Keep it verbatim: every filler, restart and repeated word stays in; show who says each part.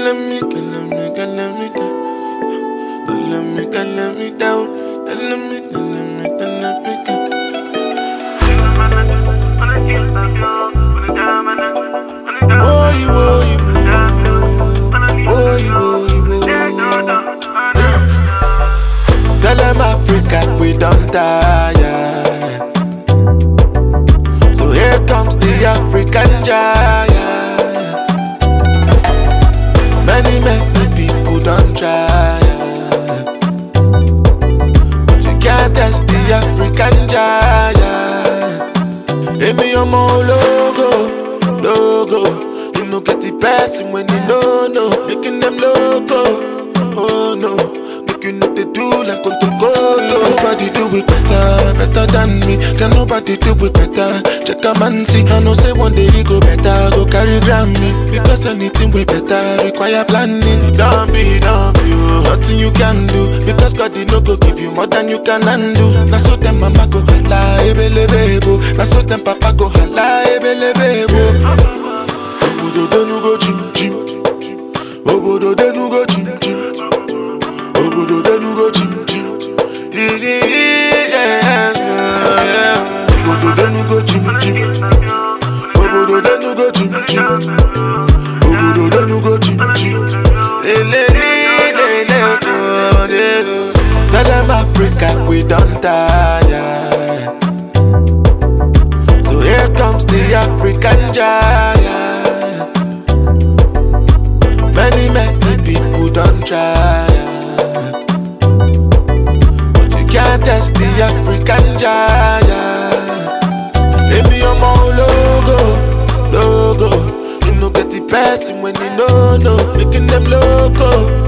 Speaker 1: let me, can let me, can let me down. Don't let me, can let me down. Don't let me, don't let me, don't let me down. Boy, boy, boy, boy, boy, boy. Tell them Africa we don't tire. So here comes the African giant. Many, many people don't try, but you can't test the African giant. Give me your more logo, logo. You know get the person when you know, no. Making them loco, oh no. Make you know they do like Kotoko. Nobody do it better, better than me. Can nobody do it better? Check a man see, I know say one day he go better. Go carry Grammy, because anything way better require planning. Don't be, don't be, oh. Nothing you can do, because God did not go give you more than you can undo. Now so them mama go hala, ebele bebo. Now so them papa go hala, ebele bebo. Obodo denu go chim chim, obodo denu go chim chim, obodo denu go chim chim. Obodo denu go chim chim, obodo denu go chim chim, obodo denu go chim chim. Tell them Africa we don't tire. So here comes the African giant. Many, many people don't try, but you can't test the African giant. Give me your more logo, logo. You know get the person when you know, no. Making them loco.